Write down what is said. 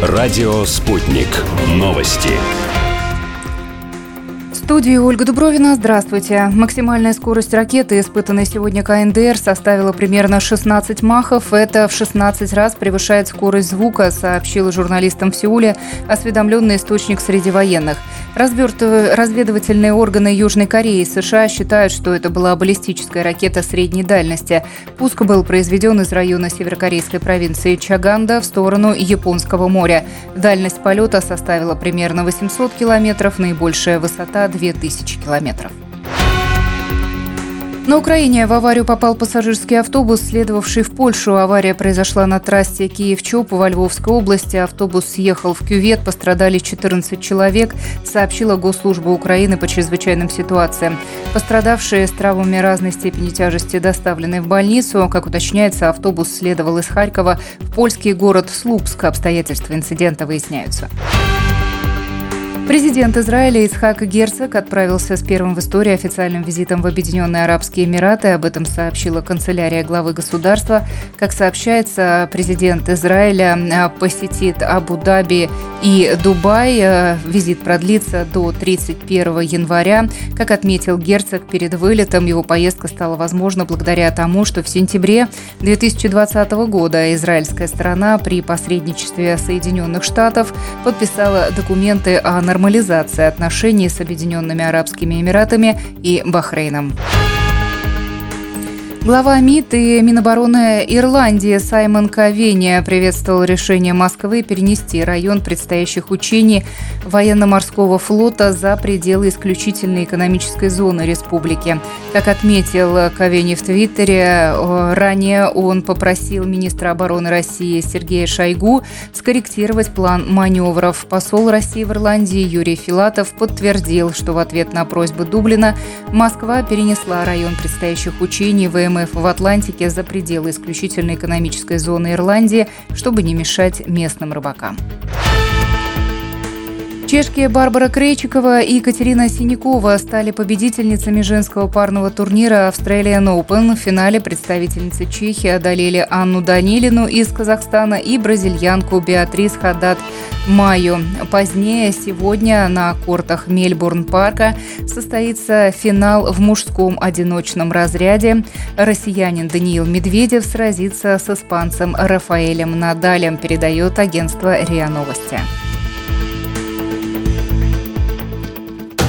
Радио «Спутник». Новости. В студии Ольга Дубровина. Здравствуйте. Максимальная скорость ракеты, испытанной сегодня КНДР, составила примерно 16 махов. Это в 16 раз превышает скорость звука, сообщил журналистам в Сеуле осведомленный источник среди военных. Разведывательные органы Южной Кореи и США считают, что это была баллистическая ракета средней дальности. Пуск был произведен из района северокорейской провинции Чаганда в сторону Японского моря. Дальность полета составила примерно 800 километров, наибольшая высота – 2000 километров. На Украине в аварию попал пассажирский автобус, следовавший в Польшу. Авария произошла на трассе Киев-Чоп во Львовской области. Автобус съехал в кювет, пострадали 14 человек, сообщила Госслужба Украины по чрезвычайным ситуациям. Пострадавшие с травмами разной степени тяжести доставлены в больницу. Как уточняется, автобус следовал из Харькова в польский город Слупск. Обстоятельства инцидента выясняются. Президент Израиля Ицхак Герцог отправился с первым в истории официальным визитом в Объединенные Арабские Эмираты. Об этом сообщила канцелярия главы государства. Как сообщается, президент Израиля посетит Абу-Даби и Дубай. Визит продлится до 31 января. Как отметил Герцог, перед вылетом его поездка стала возможна благодаря тому, что в сентябре 2020 года израильская сторона при посредничестве Соединенных Штатов подписала документы о нормализации отношений с Объединенными Арабскими Эмиратами и Бахрейном. Глава МИД и Минобороны Ирландии Саймон Ковени приветствовал решение Москвы перенести район предстоящих учений военно-морского флота за пределы исключительной экономической зоны республики. Как отметил Ковени в Твиттере, ранее он попросил министра обороны России Сергея Шойгу скорректировать план маневров. Посол России в Ирландии Юрий Филатов подтвердил, что в ответ на просьбу Дублина Москва перенесла район предстоящих учений ВМФ в Атлантике за пределы исключительной экономической зоны Ирландии, чтобы не мешать местным рыбакам. Чешки Барбара Крейчикова и Екатерина Синякова стали победительницами женского парного турнира Australian Open. В финале представительницы Чехии одолели Анну Данилину из Казахстана и бразильянку Беатрис Хадад Майю. Позднее сегодня на кортах Мельбурн-парка состоится финал в мужском одиночном разряде. Россиянин Даниил Медведев сразится с испанцем Рафаэлем Надалем, передает агентство РИА Новости.